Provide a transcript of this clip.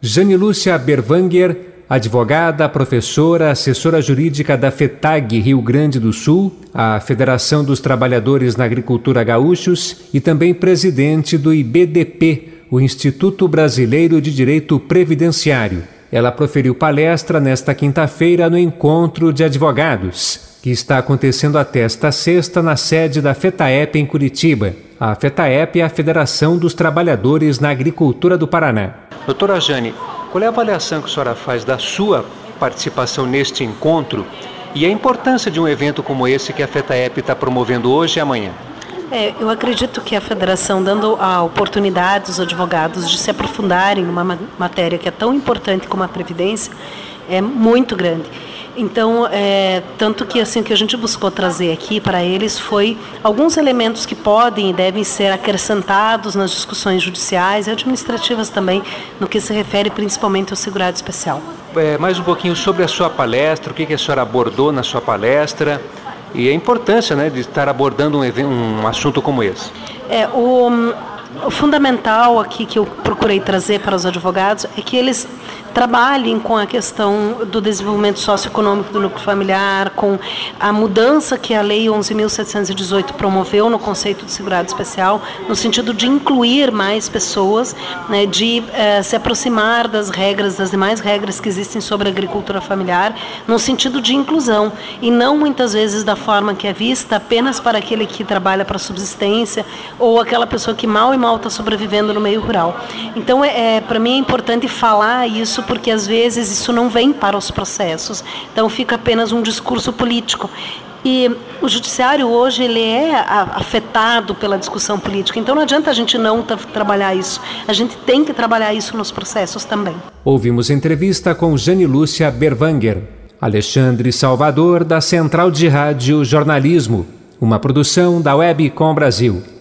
Jane Lúcia Berwanger, advogada, professora, assessora jurídica da FETAG Rio Grande do Sul, a Federação dos Trabalhadores na Agricultura Gaúchos, e também presidente do IBDP, o Instituto Brasileiro de Direito Previdenciário. Ela proferiu palestra nesta quinta-feira no Encontro de Advogados, que está acontecendo até esta sexta na sede da FETAEP em Curitiba. A FETAEP é a Federação dos Trabalhadores na Agricultura do Paraná. Doutora Jane, qual é a avaliação que a senhora faz da sua participação neste encontro e a importância de um evento como esse que a FETAEP está promovendo hoje e amanhã? Eu acredito que a federação, dando a oportunidade aos advogados de se aprofundarem numa matéria que é tão importante como a Previdência, é muito grande. Então, tanto que assim, o que a gente buscou trazer aqui para eles foi alguns elementos que podem e devem ser acrescentados nas discussões judiciais e administrativas também, no que se refere principalmente ao segurado especial. Mais um pouquinho sobre a sua palestra, o que a senhora abordou na sua palestra e a importância, né, de estar abordando um assunto como esse. O fundamental aqui que eu procurei trazer para os advogados é que eles trabalhem com a questão do desenvolvimento socioeconômico do núcleo familiar, com a mudança que a Lei 11.718 promoveu no conceito de segurado especial, no sentido de incluir mais pessoas, né, de se aproximar das demais regras que existem sobre a agricultura familiar, no sentido de inclusão, e não muitas vezes da forma que é vista apenas para aquele que trabalha para subsistência ou aquela pessoa que mal e mal está sobrevivendo no meio rural. Então, para mim é importante falar isso, porque às vezes isso não vem para os processos, então fica apenas um discurso político. E o judiciário hoje ele é afetado pela discussão política, então não adianta a gente não trabalhar isso, a gente tem que trabalhar isso nos processos também. Ouvimos entrevista com Jane Lúcia Berwanger. Alexandre Salvador, da Central de Rádio Jornalismo, uma produção da Webcom Brasil.